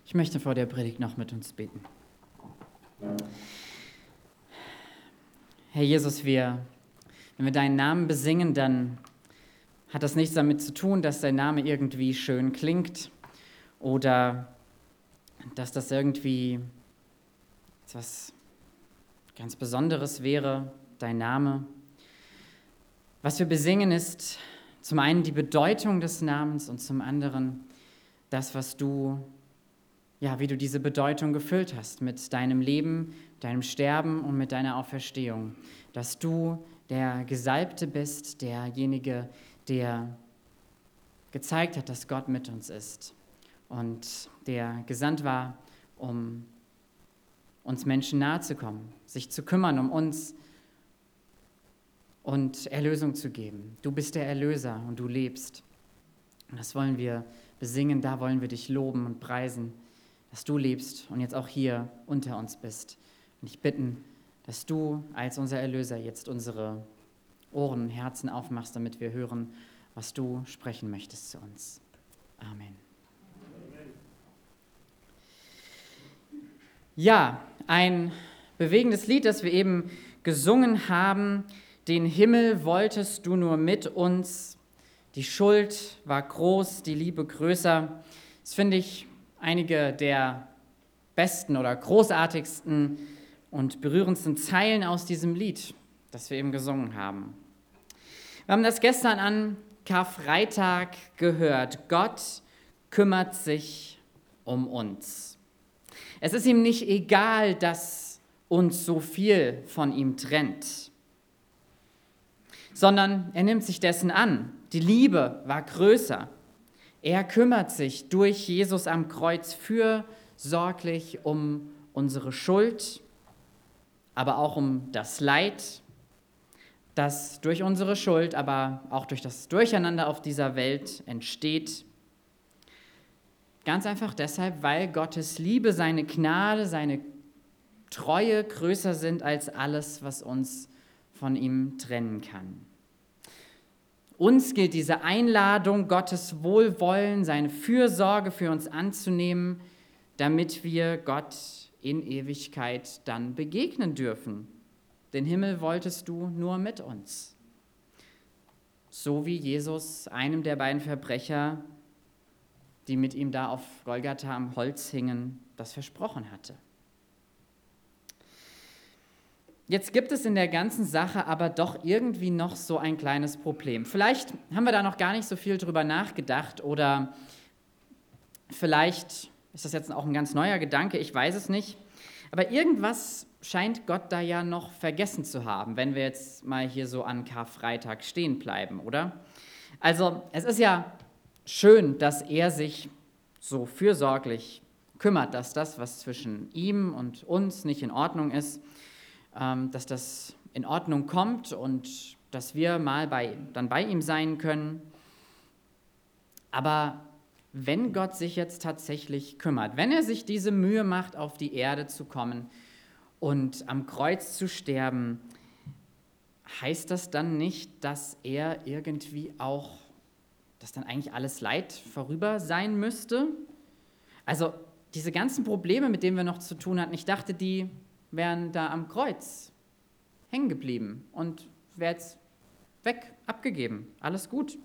Ich möchte vor der Predigt noch mit uns beten. Herr Jesus, wenn wir deinen Namen besingen, dann hat das nichts damit zu tun, dass dein Name irgendwie schön klingt oder dass das irgendwie etwas ganz Besonderes wäre, dein Name. Was wir besingen, ist zum einen die Bedeutung des Namens und zum anderen das, wie du diese Bedeutung gefüllt hast mit deinem Leben, deinem Sterben und mit deiner Auferstehung. Dass du der Gesalbte bist, derjenige, der gezeigt hat, dass Gott mit uns ist und der gesandt war, um uns Menschen nahe zu kommen, sich zu kümmern um uns und Erlösung zu geben. Du bist der Erlöser und du lebst. Und das wollen wir besingen, da wollen wir dich loben und preisen, dass du lebst und jetzt auch hier unter uns bist. Und ich bitte, dass du als unser Erlöser jetzt unsere Ohren und Herzen aufmachst, damit wir hören, was du sprechen möchtest zu uns. Amen. Ja, ein bewegendes Lied, das wir eben gesungen haben. Den Himmel wolltest du nur mit uns. Die Schuld war groß, die Liebe größer. Das finde ich einige der besten oder großartigsten und berührendsten Zeilen aus diesem Lied, das wir eben gesungen haben. Wir haben das gestern an Karfreitag gehört. Gott kümmert sich um uns. Es ist ihm nicht egal, dass uns so viel von ihm trennt, sondern er nimmt sich dessen an. Die Liebe war größer. Er kümmert sich durch Jesus am Kreuz fürsorglich um unsere Schuld, aber auch um das Leid, das durch unsere Schuld, aber auch durch das Durcheinander auf dieser Welt entsteht. Ganz einfach deshalb, weil Gottes Liebe, seine Gnade, seine Treue größer sind als alles, was uns von ihm trennen kann. Uns gilt diese Einladung, Gottes Wohlwollen, seine Fürsorge für uns anzunehmen, damit wir Gott in Ewigkeit dann begegnen dürfen. Den Himmel wolltest du nur mit uns. So wie Jesus einem der beiden Verbrecher, die mit ihm da auf Golgatha am Holz hingen, das versprochen hatte. Jetzt gibt es in der ganzen Sache aber doch irgendwie noch so ein kleines Problem. Vielleicht haben wir da noch gar nicht so viel drüber nachgedacht oder vielleicht ist das jetzt auch ein ganz neuer Gedanke, ich weiß es nicht. Aber irgendwas scheint Gott da ja noch vergessen zu haben, wenn wir jetzt mal hier so an Karfreitag stehen bleiben, oder? Also es ist ja schön, dass er sich so fürsorglich kümmert, dass das, was zwischen ihm und uns nicht in Ordnung ist, dass das in Ordnung kommt und dass wir mal dann bei ihm sein können. Aber wenn Gott sich jetzt tatsächlich kümmert, wenn er sich diese Mühe macht, auf die Erde zu kommen und am Kreuz zu sterben, heißt das dann nicht, dass er irgendwie auch, dass dann eigentlich alles Leid vorüber sein müsste? Also diese ganzen Probleme, mit denen wir noch zu tun hatten, ich dachte, die wären da am Kreuz hängen geblieben und wäre jetzt weg, abgegeben, alles gut.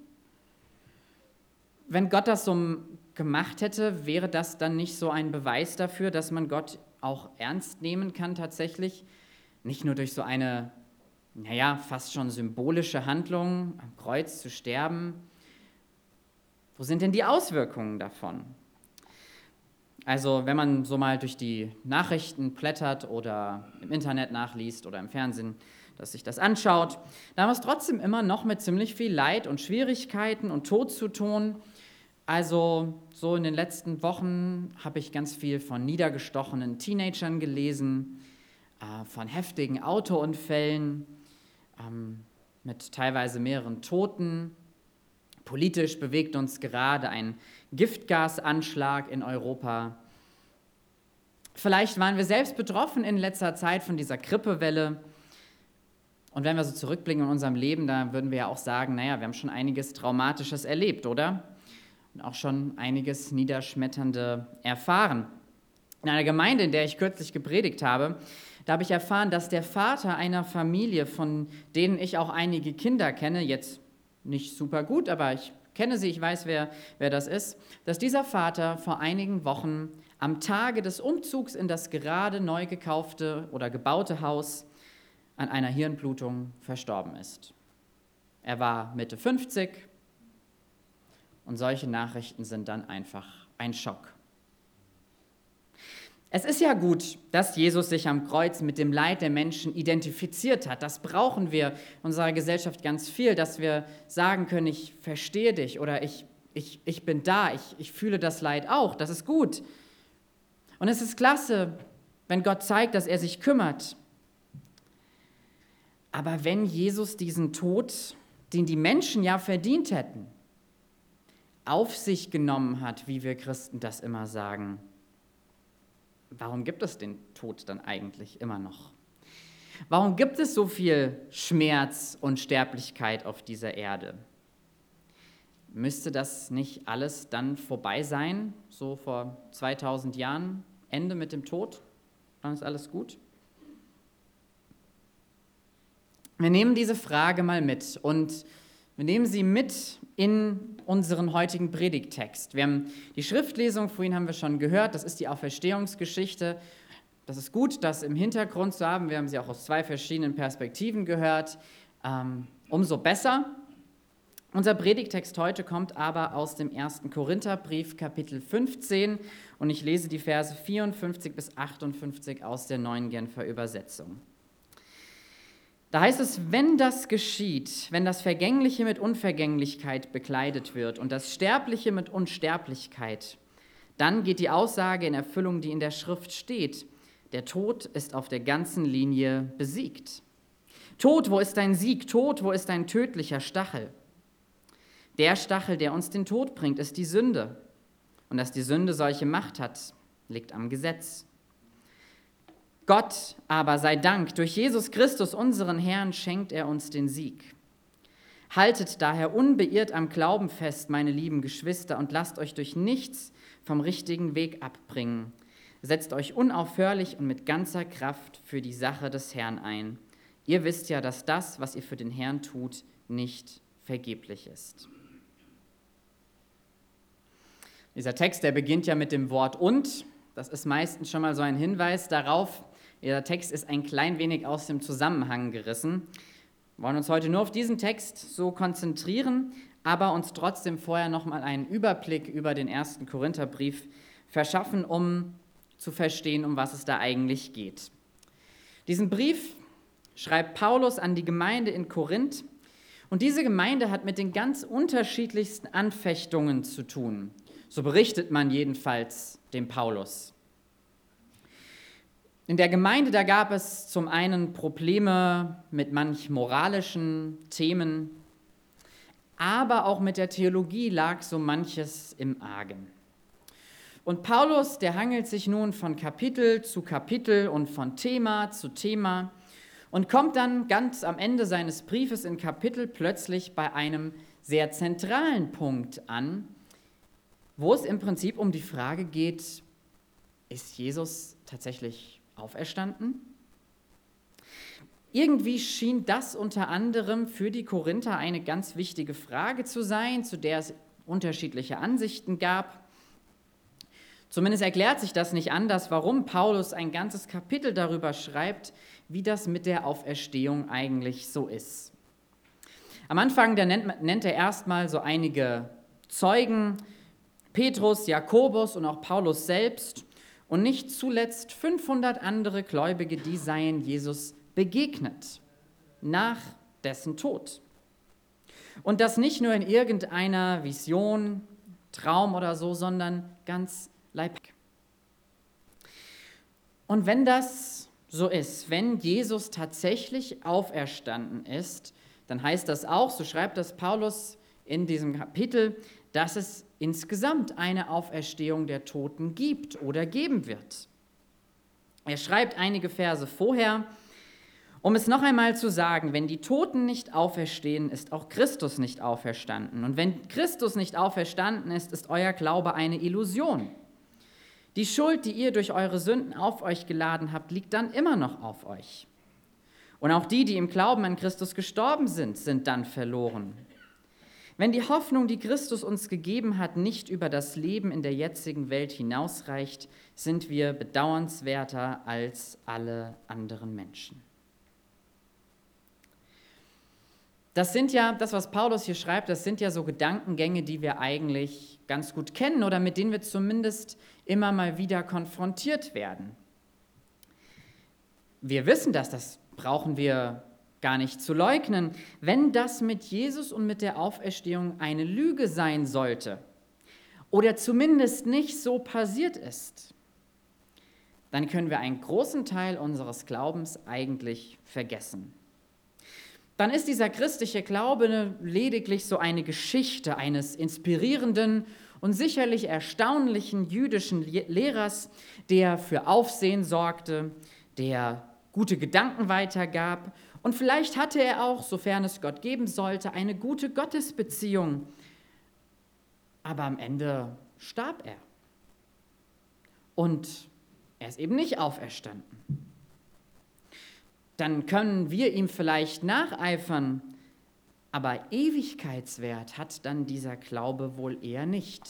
Wenn Gott das so gemacht hätte, wäre das dann nicht so ein Beweis dafür, dass man Gott auch ernst nehmen kann tatsächlich? Nicht nur durch so eine, fast schon symbolische Handlung, am Kreuz zu sterben. Wo sind denn die Auswirkungen davon? Also wenn man so mal durch die Nachrichten blättert oder im Internet nachliest oder im Fernsehen, dass sich das anschaut, da haben wir es trotzdem immer noch mit ziemlich viel Leid und Schwierigkeiten und Tod zu tun. Also so in den letzten Wochen habe ich ganz viel von niedergestochenen Teenagern gelesen, von heftigen Autounfällen mit teilweise mehreren Toten. Politisch bewegt uns gerade ein Giftgasanschlag in Europa. Vielleicht waren wir selbst betroffen in letzter Zeit von dieser Grippewelle. Und wenn wir so zurückblicken in unserem Leben, da würden wir ja auch sagen, wir haben schon einiges Traumatisches erlebt, oder? und auch schon einiges Niederschmetternde erfahren. In einer Gemeinde, in der ich kürzlich gepredigt habe, da habe ich erfahren, dass der Vater einer Familie, von denen ich auch einige Kinder kenne, jetzt nicht super gut, aber ich kenne sie, ich weiß, wer das ist, dass dieser Vater vor einigen Wochen am Tage des Umzugs in das gerade neu gekaufte oder gebaute Haus an einer Hirnblutung verstorben ist. Er war Mitte 50 und solche Nachrichten sind dann einfach ein Schock. Es ist ja gut, dass Jesus sich am Kreuz mit dem Leid der Menschen identifiziert hat. Das brauchen wir in unserer Gesellschaft ganz viel, dass wir sagen können, ich verstehe dich oder ich bin da, ich fühle das Leid auch. Das ist gut. Und es ist klasse, wenn Gott zeigt, dass er sich kümmert. Aber wenn Jesus diesen Tod, den die Menschen ja verdient hätten, auf sich genommen hat, wie wir Christen das immer sagen, warum gibt es den Tod dann eigentlich immer noch? Warum gibt es so viel Schmerz und Sterblichkeit auf dieser Erde? Müsste das nicht alles dann vorbei sein, so vor 2000 Jahren, Ende mit dem Tod? Dann ist alles gut? Wir nehmen diese Frage mal mit und wir nehmen sie mit in unseren heutigen Predigttext. Wir haben die Schriftlesung, vorhin haben wir schon gehört, das ist die Auferstehungsgeschichte. Das ist gut, das im Hintergrund zu haben. Wir haben sie auch aus 2 verschiedenen Perspektiven gehört. Umso besser. Unser Predigttext heute kommt aber aus dem 1. Korintherbrief, Kapitel 15. Und ich lese die Verse 54 bis 58 aus der Neuen Genfer Übersetzung. Da heißt es, wenn das geschieht, wenn das Vergängliche mit Unvergänglichkeit bekleidet wird und das Sterbliche mit Unsterblichkeit, dann geht die Aussage in Erfüllung, die in der Schrift steht. Der Tod ist auf der ganzen Linie besiegt. Tod, wo ist dein Sieg? Tod, wo ist dein tödlicher Stachel? Der Stachel, der uns den Tod bringt, ist die Sünde. Und dass die Sünde solche Macht hat, liegt am Gesetz. Gott aber sei Dank, durch Jesus Christus, unseren Herrn, schenkt er uns den Sieg. Haltet daher unbeirrt am Glauben fest, meine lieben Geschwister, und lasst euch durch nichts vom richtigen Weg abbringen. Setzt euch unaufhörlich und mit ganzer Kraft für die Sache des Herrn ein. Ihr wisst ja, dass das, was ihr für den Herrn tut, nicht vergeblich ist. Dieser Text, der beginnt ja mit dem Wort und. Das ist meistens schon mal so ein Hinweis darauf. Der Text ist ein klein wenig aus dem Zusammenhang gerissen. Wir wollen uns heute nur auf diesen Text so konzentrieren, aber uns trotzdem vorher nochmal einen Überblick über den 1. Korintherbrief verschaffen, um zu verstehen, um was es da eigentlich geht. Diesen Brief schreibt Paulus an die Gemeinde in Korinth und diese Gemeinde hat mit den ganz unterschiedlichsten Anfechtungen zu tun. So berichtet man jedenfalls dem Paulus. In der Gemeinde, da gab es zum einen Probleme mit manch moralischen Themen, aber auch mit der Theologie lag so manches im Argen. Und Paulus, der hangelt sich nun von Kapitel zu Kapitel und von Thema zu Thema und kommt dann ganz am Ende seines Briefes in Kapitel plötzlich bei einem sehr zentralen Punkt an, wo es im Prinzip um die Frage geht, ist Jesus tatsächlich auferstanden? Irgendwie schien das unter anderem für die Korinther eine ganz wichtige Frage zu sein, zu der es unterschiedliche Ansichten gab. Zumindest erklärt sich das nicht anders, warum Paulus ein ganzes Kapitel darüber schreibt, wie das mit der Auferstehung eigentlich so ist. Am Anfang nennt er erstmal so einige Zeugen, Petrus, Jakobus und auch Paulus selbst und nicht zuletzt 500 andere Gläubige, die seien Jesus begegnet nach dessen Tod. Und das nicht nur in irgendeiner Vision, Traum oder so, sondern ganz leibhaftig. Und wenn das so ist, wenn Jesus tatsächlich auferstanden ist, dann heißt das auch, so schreibt das Paulus in diesem Kapitel, dass es insgesamt eine Auferstehung der Toten gibt oder geben wird. Er schreibt einige Verse vorher Um es noch einmal zu sagen, wenn die Toten nicht auferstehen, ist auch Christus nicht auferstanden. Und wenn Christus nicht auferstanden ist, ist euer Glaube eine Illusion. Die Schuld, die ihr durch eure Sünden auf euch geladen habt, liegt dann immer noch auf euch. Und auch die, die im Glauben an Christus gestorben sind, sind dann verloren. Wenn die Hoffnung, die Christus uns gegeben hat, nicht über das Leben in der jetzigen Welt hinausreicht, sind wir bedauernswerter als alle anderen Menschen. Das sind ja, das, was Paulus hier schreibt, das sind ja so Gedankengänge, die wir eigentlich ganz gut kennen oder mit denen wir zumindest immer mal wieder konfrontiert werden. Wir wissen das brauchen wir gar nicht zu leugnen. Wenn das mit Jesus und mit der Auferstehung eine Lüge sein sollte oder zumindest nicht so passiert ist, dann können wir einen großen Teil unseres Glaubens eigentlich vergessen. Dann ist dieser christliche Glaube lediglich so eine Geschichte eines inspirierenden und sicherlich erstaunlichen jüdischen Lehrers, der für Aufsehen sorgte, der gute Gedanken weitergab und vielleicht hatte er auch, sofern es Gott geben sollte, eine gute Gottesbeziehung. Aber am Ende starb er und er ist eben nicht auferstanden. Dann können wir ihm vielleicht nacheifern, aber Ewigkeitswert hat dann dieser Glaube wohl eher nicht.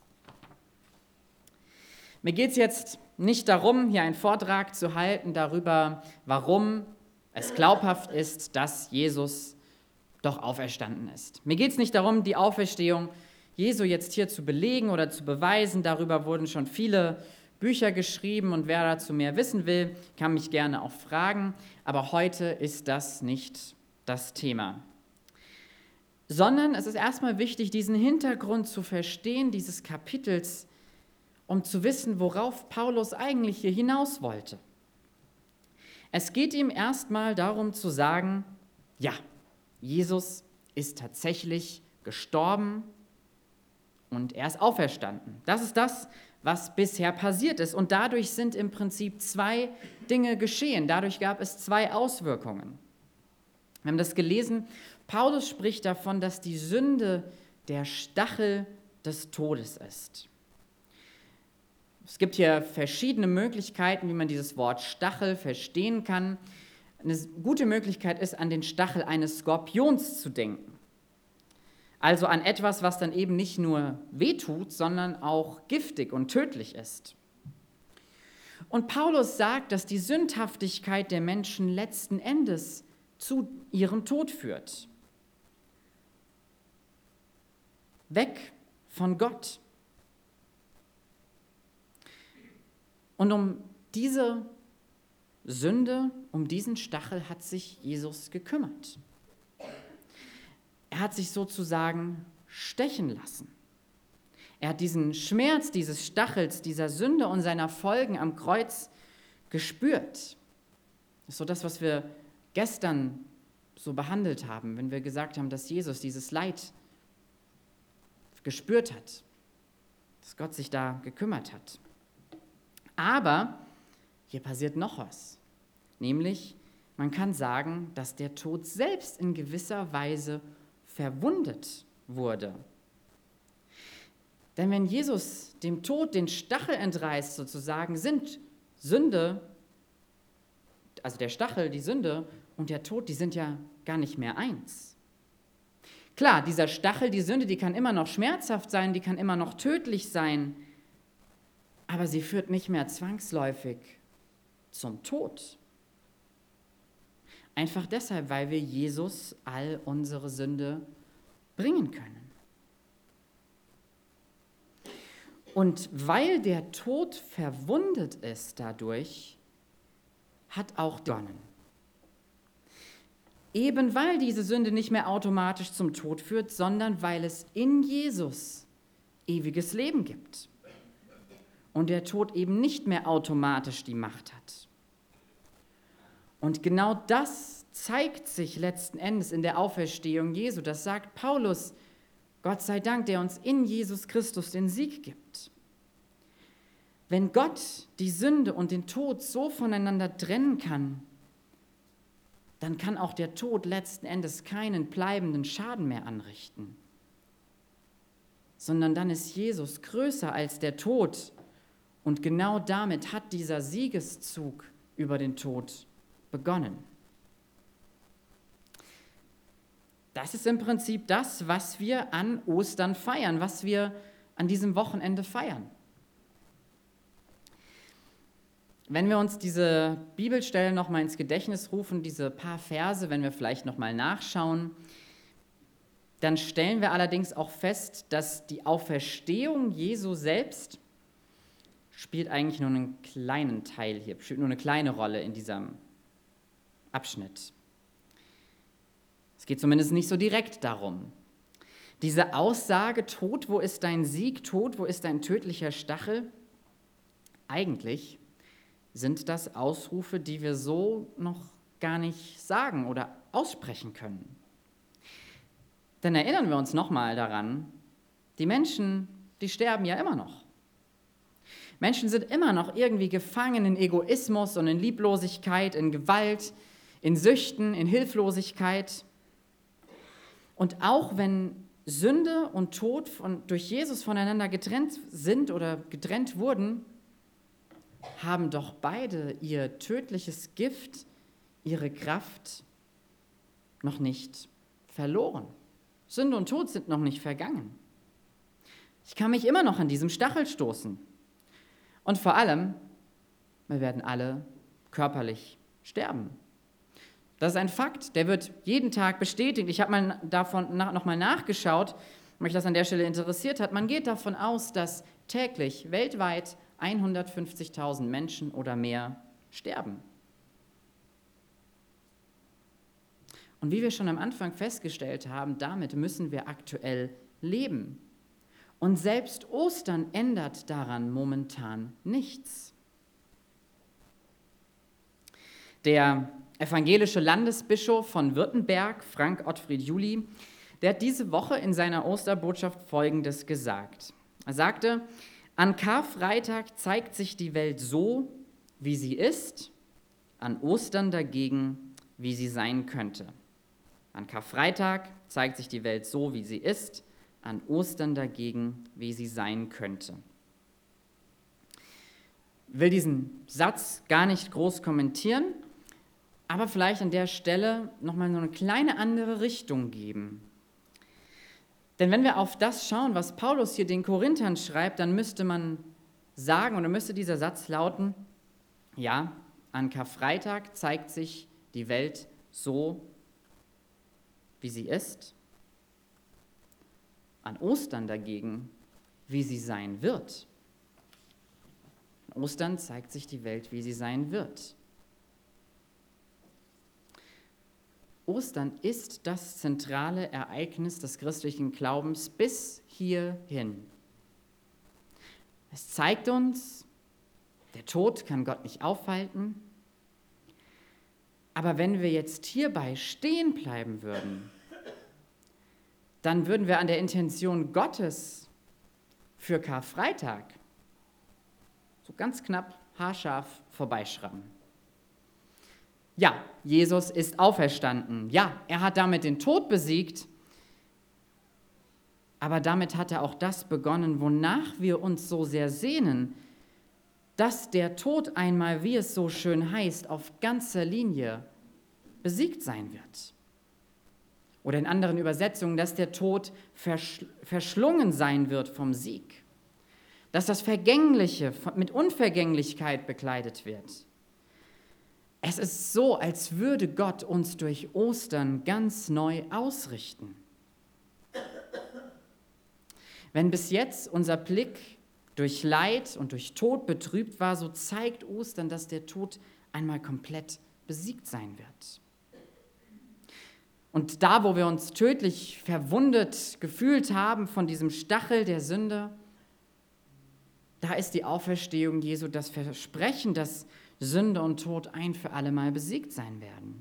Mir geht es jetzt nicht darum, hier einen Vortrag zu halten darüber, warum es glaubhaft ist, dass Jesus doch auferstanden ist. Mir geht es nicht darum, die Auferstehung Jesu jetzt hier zu belegen oder zu beweisen. Darüber wurden schon viele Bücher geschrieben und wer dazu mehr wissen will, kann mich gerne auch fragen. Aber heute ist das nicht das Thema. Sondern es ist erstmal wichtig, diesen Hintergrund zu verstehen, dieses Kapitels, um zu wissen, worauf Paulus eigentlich hier hinaus wollte. Es geht ihm erstmal darum zu sagen, ja, Jesus ist tatsächlich gestorben und er ist auferstanden. Das ist das, was bisher passiert ist. Und dadurch sind im Prinzip zwei Dinge geschehen. Dadurch gab es zwei Auswirkungen. Wir haben das gelesen. Paulus spricht davon, dass die Sünde der Stachel des Todes ist. Es gibt hier verschiedene Möglichkeiten, wie man dieses Wort Stachel verstehen kann. Eine gute Möglichkeit ist, an den Stachel eines Skorpions zu denken. Also an etwas, was dann eben nicht nur wehtut, sondern auch giftig und tödlich ist. Und Paulus sagt, dass die Sündhaftigkeit der Menschen letzten Endes zu ihrem Tod führt. Weg von Gott. Und um diese Sünde, um diesen Stachel hat sich Jesus gekümmert. Er hat sich sozusagen stechen lassen. Er hat diesen Schmerz dieses Stachels, dieser Sünde und seiner Folgen am Kreuz gespürt. Das ist so das, was wir gestern so behandelt haben, wenn wir gesagt haben, dass Jesus dieses Leid gespürt hat, dass Gott sich da gekümmert hat. Aber hier passiert noch was, nämlich man kann sagen, dass der Tod selbst in gewisser Weise verwundet wurde. Denn wenn Jesus dem Tod den Stachel entreißt sozusagen, sind Sünde, also der Stachel, die Sünde und der Tod, die sind ja gar nicht mehr eins. Klar, dieser Stachel, die Sünde, die kann immer noch schmerzhaft sein, die kann immer noch tödlich sein, aber sie führt nicht mehr zwangsläufig zum Tod. Einfach deshalb, weil wir Jesus all unsere Sünde bringen können. Und weil der Tod verwundet ist dadurch, hat auch begonnen. Eben weil diese Sünde nicht mehr automatisch zum Tod führt, sondern weil es in Jesus ewiges Leben gibt. Und der Tod eben nicht mehr automatisch die Macht hat. Und genau das zeigt sich letzten Endes in der Auferstehung Jesu. Das sagt Paulus, Gott sei Dank, der uns in Jesus Christus den Sieg gibt. Wenn Gott die Sünde und den Tod so voneinander trennen kann, dann kann auch der Tod letzten Endes keinen bleibenden Schaden mehr anrichten, sondern dann ist Jesus größer als der Tod und genau damit hat dieser Siegeszug über den Tod begonnen. Das ist im Prinzip das, was wir an Ostern feiern, was wir an diesem Wochenende feiern. Wenn wir uns diese Bibelstellen nochmal ins Gedächtnis rufen, diese paar Verse, wenn wir vielleicht nochmal nachschauen, dann stellen wir allerdings auch fest, dass die Auferstehung Jesu selbst spielt eigentlich nur einen kleinen Teil hier, spielt nur eine kleine Rolle in diesem Abschnitt. Es geht zumindest nicht so direkt darum. Diese Aussage, Tod, wo ist dein Sieg, Tod, wo ist dein tödlicher Stachel? Eigentlich sind das Ausrufe, die wir so noch gar nicht sagen oder aussprechen können. Denn erinnern wir uns nochmal daran, die Menschen, die sterben ja immer noch. Menschen sind immer noch irgendwie gefangen in Egoismus und in Lieblosigkeit, in Gewalt, in Süchten, in Hilflosigkeit. Und auch wenn Sünde und Tod durch Jesus voneinander getrennt sind oder getrennt wurden, haben doch beide ihr tödliches Gift, ihre Kraft noch nicht verloren. Sünde und Tod sind noch nicht vergangen. Ich kann mich immer noch an diesem Stachel stoßen. Und vor allem, wir werden alle körperlich sterben. Das ist ein Fakt, der wird jeden Tag bestätigt. Ich habe mal davon nochmal nachgeschaut, weil mich das an der Stelle interessiert hat. Man geht davon aus, dass täglich weltweit 150.000 Menschen oder mehr sterben. Und wie wir schon am Anfang festgestellt haben, damit müssen wir aktuell leben. Und selbst Ostern ändert daran momentan nichts. Der evangelische Landesbischof von Württemberg, Frank Ottfried Juli, der hat diese Woche in seiner Osterbotschaft Folgendes gesagt. Er sagte, an Karfreitag zeigt sich die Welt so, wie sie ist, an Ostern dagegen, wie sie sein könnte. An Karfreitag zeigt sich die Welt so, wie sie ist, an Ostern dagegen, wie sie sein könnte. Ich will diesen Satz gar nicht groß kommentieren, aber vielleicht an der Stelle nochmal so eine kleine andere Richtung geben. Denn wenn wir auf das schauen, was Paulus hier den Korinthern schreibt, dann müsste man sagen, oder müsste dieser Satz lauten, ja, an Karfreitag zeigt sich die Welt so, wie sie ist, an Ostern dagegen, wie sie sein wird. An Ostern zeigt sich die Welt, wie sie sein wird. Ostern ist das zentrale Ereignis des christlichen Glaubens bis hierhin. Es zeigt uns, der Tod kann Gott nicht aufhalten. Aber wenn wir jetzt hierbei stehen bleiben würden, dann würden wir an der Intention Gottes für Karfreitag so ganz knapp haarscharf vorbeischrammen. Ja, Jesus ist auferstanden. Ja, er hat damit den Tod besiegt. Aber damit hat er auch das begonnen, wonach wir uns so sehr sehnen, dass der Tod einmal, wie es so schön heißt, auf ganzer Linie besiegt sein wird. Oder in anderen Übersetzungen, dass der Tod verschlungen sein wird vom Sieg. Dass das Vergängliche mit Unvergänglichkeit bekleidet wird. Es ist so, als würde Gott uns durch Ostern ganz neu ausrichten. Wenn bis jetzt unser Blick durch Leid und durch Tod betrübt war, so zeigt Ostern, dass der Tod einmal komplett besiegt sein wird. Und da, wo wir uns tödlich verwundet gefühlt haben von diesem Stachel der Sünde, da ist die Auferstehung Jesu das Versprechen, dass Sünde und Tod ein für alle Mal besiegt sein werden.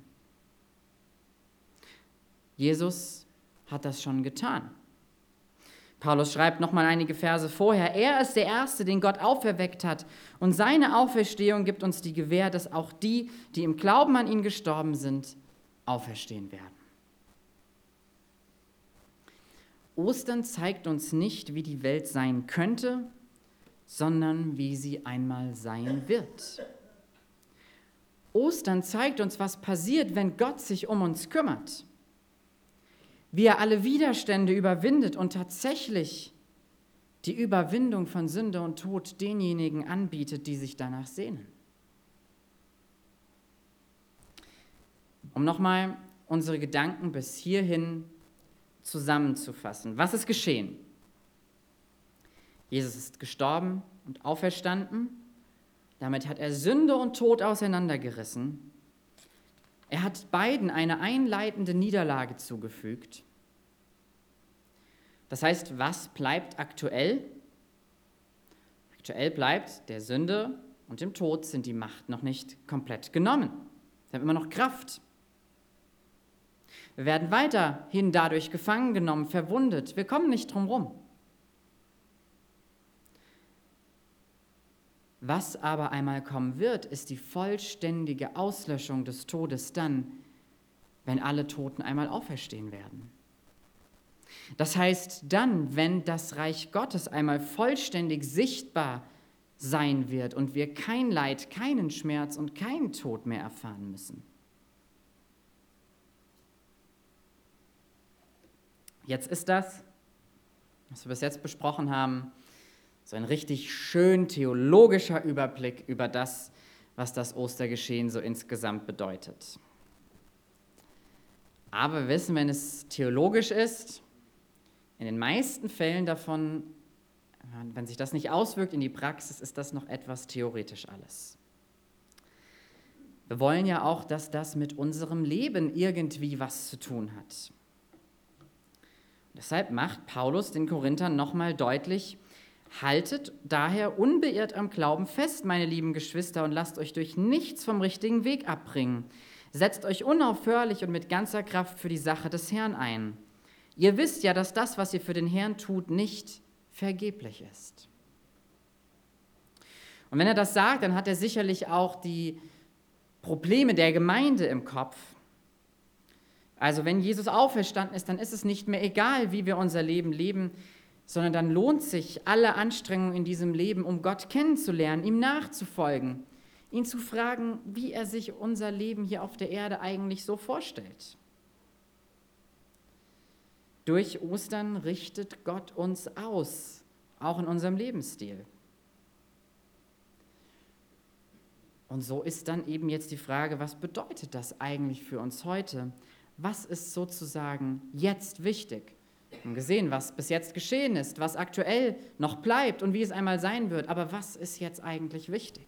Jesus hat das schon getan. Paulus schreibt nochmal einige Verse vorher, er ist der Erste, den Gott auferweckt hat und seine Auferstehung gibt uns die Gewähr, dass auch die, die im Glauben an ihn gestorben sind, auferstehen werden. Ostern zeigt uns nicht, wie die Welt sein könnte, sondern wie sie einmal sein wird. Ostern zeigt uns, was passiert, wenn Gott sich um uns kümmert. Wie er alle Widerstände überwindet und tatsächlich die Überwindung von Sünde und Tod denjenigen anbietet, die sich danach sehnen. Um nochmal unsere Gedanken bis hierhin zusammenzufassen. Was ist geschehen? Jesus ist gestorben und auferstanden. Damit hat er Sünde und Tod auseinandergerissen. Er hat beiden eine einleitende Niederlage zugefügt. Das heißt, was bleibt aktuell? Aktuell bleibt, der Sünde und dem Tod sind die Macht noch nicht komplett genommen. Sie haben immer noch Kraft. Wir werden weiterhin dadurch gefangen genommen, verwundet. Wir kommen nicht drum rum. Was aber einmal kommen wird, ist die vollständige Auslöschung des Todes dann, wenn alle Toten einmal auferstehen werden. Das heißt dann, wenn das Reich Gottes einmal vollständig sichtbar sein wird und wir kein Leid, keinen Schmerz und keinen Tod mehr erfahren müssen. Jetzt ist das, was wir bis jetzt besprochen haben, so ein richtig schön theologischer Überblick über das, was das Ostergeschehen so insgesamt bedeutet. Aber wir wissen, wenn es theologisch ist, in den meisten Fällen davon, wenn sich das nicht auswirkt in die Praxis, ist das noch etwas theoretisch alles. Wir wollen ja auch, dass das mit unserem Leben irgendwie was zu tun hat. Deshalb macht Paulus den Korinthern nochmal deutlich: Haltet daher unbeirrt am Glauben fest, meine lieben Geschwister, und lasst euch durch nichts vom richtigen Weg abbringen. Setzt euch unaufhörlich und mit ganzer Kraft für die Sache des Herrn ein. Ihr wisst ja, dass das, was ihr für den Herrn tut, nicht vergeblich ist. Und wenn er das sagt, dann hat er sicherlich auch die Probleme der Gemeinde im Kopf. Also wenn Jesus auferstanden ist, dann ist es nicht mehr egal, wie wir unser Leben leben, sondern dann lohnt sich alle Anstrengungen in diesem Leben, um Gott kennenzulernen, ihm nachzufolgen, ihn zu fragen, wie er sich unser Leben hier auf der Erde eigentlich so vorstellt. Durch Ostern richtet Gott uns aus, auch in unserem Lebensstil. Und so ist dann eben jetzt die Frage, was bedeutet das eigentlich für uns heute? Was ist sozusagen jetzt wichtig? Wir haben gesehen, was bis jetzt geschehen ist, was aktuell noch bleibt und wie es einmal sein wird. Aber was ist jetzt eigentlich wichtig?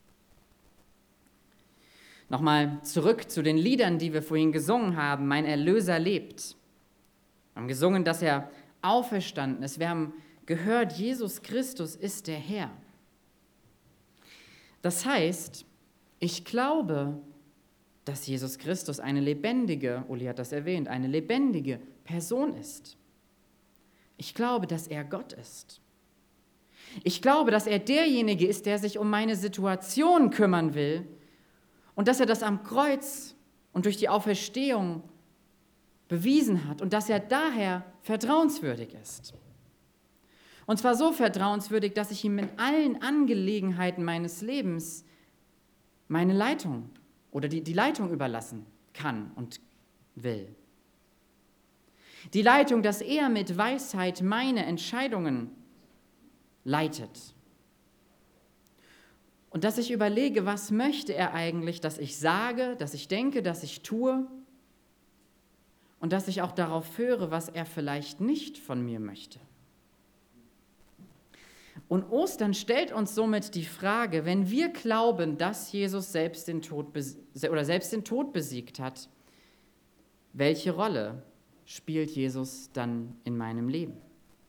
Nochmal zurück zu den Liedern, die wir vorhin gesungen haben. Mein Erlöser lebt. Wir haben gesungen, dass er auferstanden ist. Wir haben gehört, Jesus Christus ist der Herr. Das heißt, ich glaube, dass Jesus Christus eine lebendige, Uli hat das erwähnt, eine lebendige Person ist. Ich glaube, dass er Gott ist. Ich glaube, dass er derjenige ist, der sich um meine Situation kümmern will und dass er das am Kreuz und durch die Auferstehung bewiesen hat und dass er daher vertrauenswürdig ist. Und zwar so vertrauenswürdig, dass ich ihm in allen Angelegenheiten meines Lebens meine Leitung oder die Leitung überlassen kann und will. Die Leitung, dass er mit Weisheit meine Entscheidungen leitet. Und dass ich überlege, was möchte er eigentlich, dass ich sage, dass ich denke, dass ich tue und dass ich auch darauf höre, was er vielleicht nicht von mir möchte. Und Ostern stellt uns somit die Frage, wenn wir glauben, dass Jesus selbst den Tod besiegt hat, welche Rolle spielt Jesus dann in meinem Leben?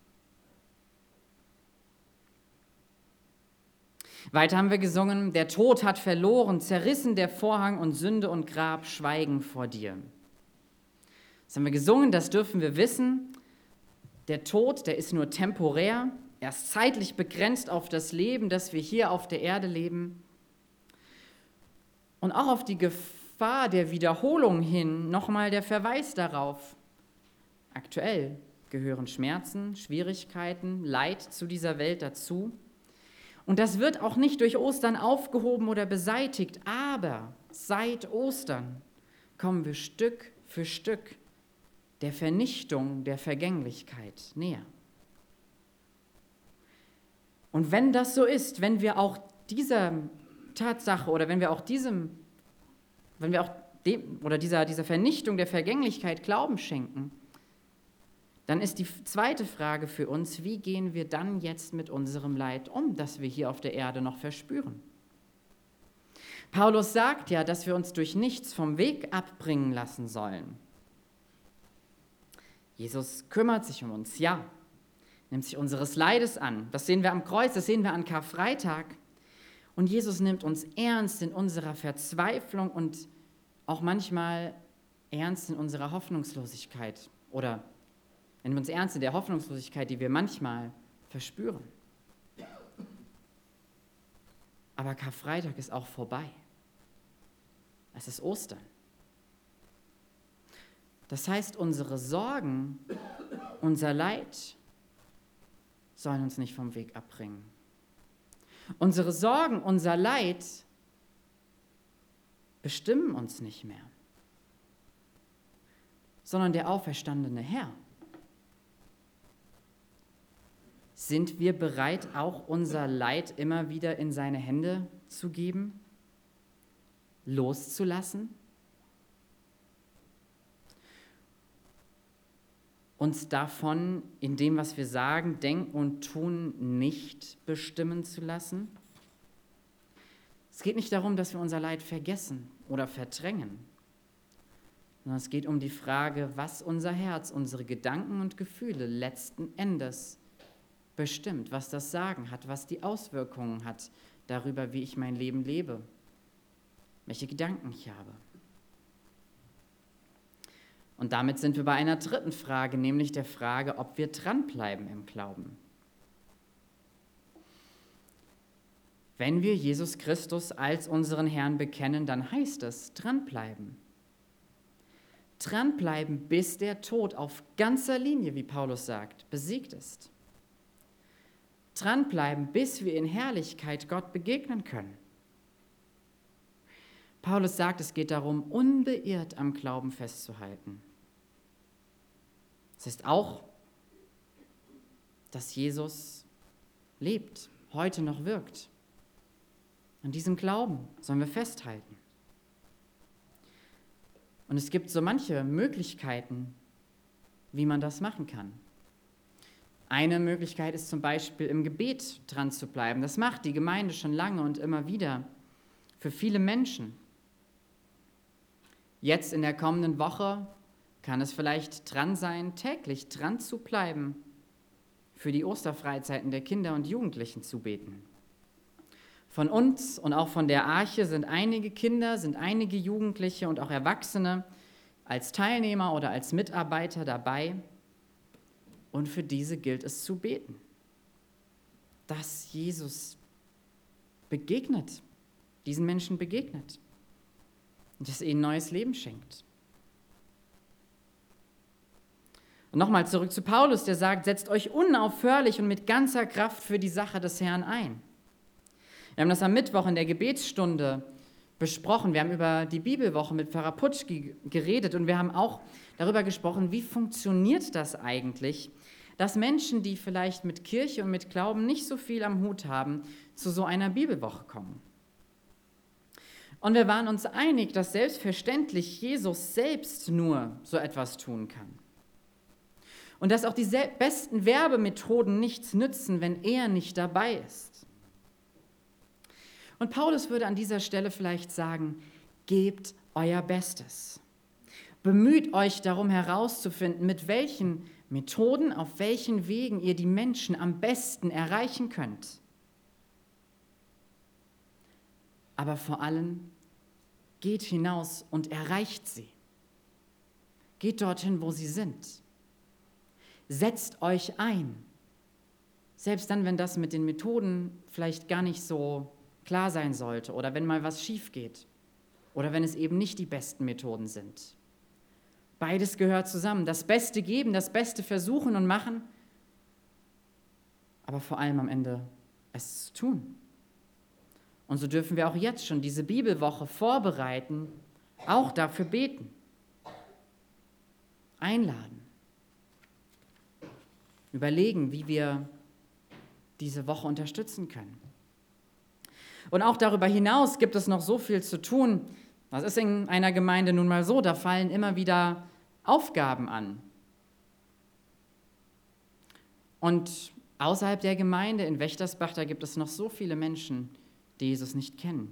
Weiter haben wir gesungen, der Tod hat verloren, zerrissen der Vorhang und Sünde und Grab schweigen vor dir. Das haben wir gesungen, das dürfen wir wissen. Der Tod, der ist nur temporär, er ist zeitlich begrenzt auf das Leben, das wir hier auf der Erde leben. Und auch auf die Gefahr der Wiederholung hin nochmal der Verweis darauf. Aktuell gehören Schmerzen, Schwierigkeiten, Leid zu dieser Welt dazu. Und das wird auch nicht durch Ostern aufgehoben oder beseitigt, aber seit Ostern kommen wir Stück für Stück der Vernichtung der Vergänglichkeit näher. Und wenn das so ist, wenn wir auch dieser Tatsache oder wenn wir auch dieser Vernichtung der Vergänglichkeit Glauben schenken, dann ist die zweite Frage für uns, wie gehen wir dann jetzt mit unserem Leid um, das wir hier auf der Erde noch verspüren? Paulus sagt ja, dass wir uns durch nichts vom Weg abbringen lassen sollen. Jesus kümmert sich um uns, ja, nimmt sich unseres Leides an. Das sehen wir am Kreuz, das sehen wir an Karfreitag. Und Jesus nimmt uns ernst in unserer Verzweiflung und auch manchmal ernst in unserer Hoffnungslosigkeit oder er nimmt uns ernst in der Hoffnungslosigkeit, die wir manchmal verspüren. Aber Karfreitag ist auch vorbei. Es ist Ostern. Das heißt, unsere Sorgen, unser Leid sollen uns nicht vom Weg abbringen. Unsere Sorgen, unser Leid bestimmen uns nicht mehr, sondern der auferstandene Herr. Sind wir bereit, auch unser Leid immer wieder in seine Hände zu geben, loszulassen? Uns davon in dem, was wir sagen, denken und tun, nicht bestimmen zu lassen? Es geht nicht darum, dass wir unser Leid vergessen oder verdrängen, sondern es geht um die Frage, was unser Herz, unsere Gedanken und Gefühle letzten Endes bestimmt, was das Sagen hat, was die Auswirkungen hat darüber, wie ich mein Leben lebe, welche Gedanken ich habe. Und damit sind wir bei einer dritten Frage, nämlich der Frage, ob wir dranbleiben im Glauben. Wenn wir Jesus Christus als unseren Herrn bekennen, dann heißt es dranbleiben. Dranbleiben, bis der Tod auf ganzer Linie, wie Paulus sagt, besiegt ist. Dranbleiben, bis wir in Herrlichkeit Gott begegnen können. Paulus sagt, es geht darum, unbeirrt am Glauben festzuhalten. Das heißt auch, dass Jesus lebt, heute noch wirkt. An diesem Glauben sollen wir festhalten. Und es gibt so manche Möglichkeiten, wie man das machen kann. Eine Möglichkeit ist zum Beispiel, im Gebet dran zu bleiben. Das macht die Gemeinde schon lange und immer wieder für viele Menschen. Jetzt in der kommenden Woche kann es vielleicht dran sein, täglich dran zu bleiben, für die Osterfreizeiten der Kinder und Jugendlichen zu beten. Von uns und auch von der Arche sind einige Kinder, sind einige Jugendliche und auch Erwachsene als Teilnehmer oder als Mitarbeiter dabei. Und für diese gilt es zu beten, dass Jesus begegnet, diesen Menschen begegnet und dass er ihnen neues Leben schenkt. Und nochmal zurück zu Paulus, der sagt, setzt euch unaufhörlich und mit ganzer Kraft für die Sache des Herrn ein. Wir haben das am Mittwoch in der Gebetsstunde besprochen. Wir haben über die Bibelwoche mit Pfarrer Putschki geredet und wir haben auch darüber gesprochen, wie funktioniert das eigentlich, dass Menschen, die vielleicht mit Kirche und mit Glauben nicht so viel am Hut haben, zu so einer Bibelwoche kommen. Und wir waren uns einig, dass selbstverständlich Jesus selbst nur so etwas tun kann. Und dass auch die besten Werbemethoden nichts nützen, wenn er nicht dabei ist. Und Paulus würde an dieser Stelle vielleicht sagen, gebt euer Bestes. Bemüht euch darum herauszufinden, mit welchen Methoden, auf welchen Wegen ihr die Menschen am besten erreichen könnt. Aber vor allem, geht hinaus und erreicht sie. Geht dorthin, wo sie sind. Setzt euch ein. Selbst dann, wenn das mit den Methoden vielleicht gar nicht so klar sein sollte oder wenn mal was schief geht oder wenn es eben nicht die besten Methoden sind. Beides gehört zusammen. Das Beste geben, das Beste versuchen und machen, aber vor allem am Ende es zu tun. Und so dürfen wir auch jetzt schon diese Bibelwoche vorbereiten, auch dafür beten, einladen, überlegen, wie wir diese Woche unterstützen können. Und auch darüber hinaus gibt es noch so viel zu tun. Das ist in einer Gemeinde nun mal so, da fallen immer wieder Aufgaben an. Und außerhalb der Gemeinde in Wächtersbach, da gibt es noch so viele Menschen, die Jesus nicht kennen.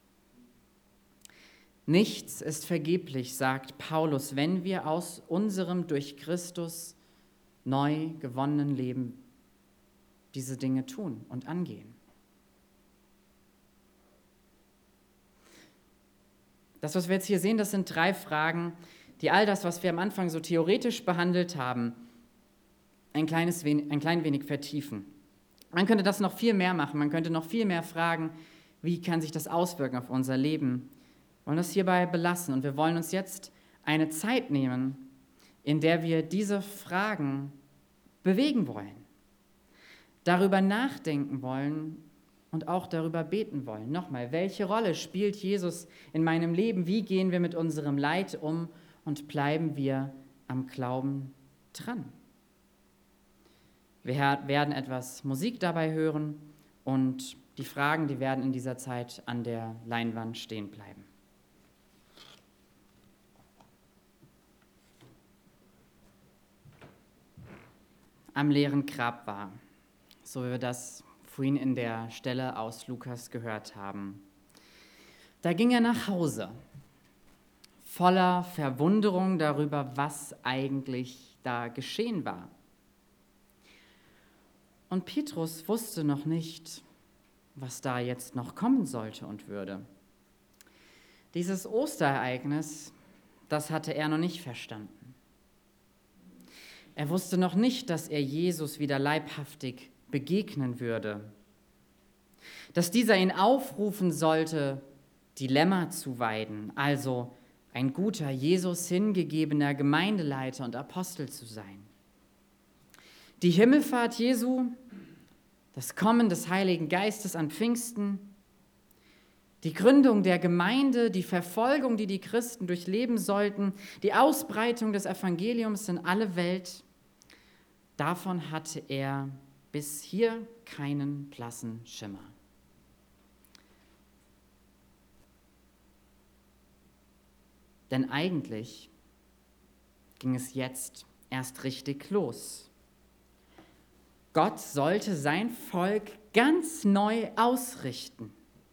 Nichts ist vergeblich, sagt Paulus, wenn wir aus unserem durch Christus neu gewonnenen Leben diese Dinge tun und angehen. Das, was wir jetzt hier sehen, das sind 3 Fragen, die all das, was wir am Anfang so theoretisch behandelt haben, ein klein wenig vertiefen. Man könnte das noch viel mehr machen, man könnte noch viel mehr fragen, wie kann sich das auswirken auf unser Leben. Wir wollen das hierbei belassen und wir wollen uns jetzt eine Zeit nehmen, in der wir diese Fragen bewegen wollen, darüber nachdenken wollen und auch darüber beten wollen. Nochmal, welche Rolle spielt Jesus in meinem Leben? Wie gehen wir mit unserem Leid um und bleiben wir am Glauben dran? Wir werden etwas Musik dabei hören und die Fragen, die werden in dieser Zeit an der Leinwand stehen bleiben. Am leeren Grab war, so wie wir das vorhin in der Stelle aus Lukas gehört haben. Da ging er nach Hause, voller Verwunderung darüber, was eigentlich da geschehen war. Und Petrus wusste noch nicht, was da jetzt noch kommen sollte und würde. Dieses Osterereignis, das hatte er noch nicht verstanden. Er wusste noch nicht, dass er Jesus wieder leibhaftig begegnen würde, dass dieser ihn aufrufen sollte, die Lämmer zu weiden, also ein guter, Jesus hingegebener Gemeindeleiter und Apostel zu sein. Die Himmelfahrt Jesu, das Kommen des Heiligen Geistes an Pfingsten, die Gründung der Gemeinde, die Verfolgung, die die Christen durchleben sollten, die Ausbreitung des Evangeliums in alle Welt, davon hatte er bis hier keinen blassen Schimmer. Denn eigentlich ging es jetzt erst richtig los. Gott sollte sein Volk ganz neu ausrichten.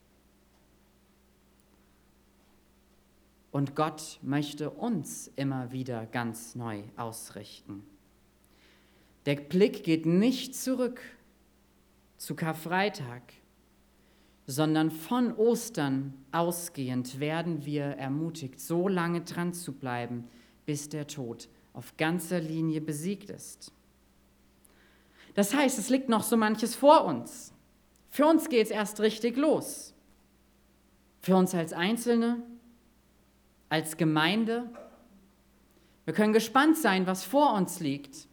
Und Gott möchte uns immer wieder ganz neu ausrichten. Der Blick geht nicht zurück zu Karfreitag, sondern von Ostern ausgehend werden wir ermutigt, so lange dran zu bleiben, bis der Tod auf ganzer Linie besiegt ist. Das heißt, es liegt noch so manches vor uns. Für uns geht es erst richtig los. Für uns als Einzelne, als Gemeinde. Wir können gespannt sein, was vor uns liegt.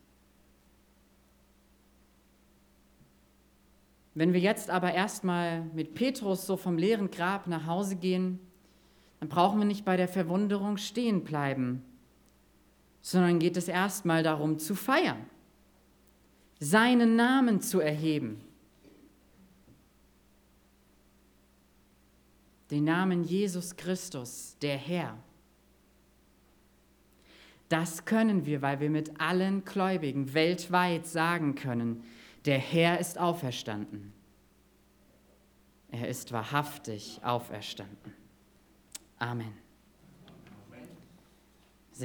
Wenn wir jetzt aber erstmal mit Petrus so vom leeren Grab nach Hause gehen, dann brauchen wir nicht bei der Verwunderung stehen bleiben, sondern geht es erstmal darum zu feiern, seinen Namen zu erheben, den Namen Jesus Christus, der Herr. Das können wir, weil wir mit allen Gläubigen weltweit sagen können, der Herr ist auferstanden. Er ist wahrhaftig auferstanden. Amen.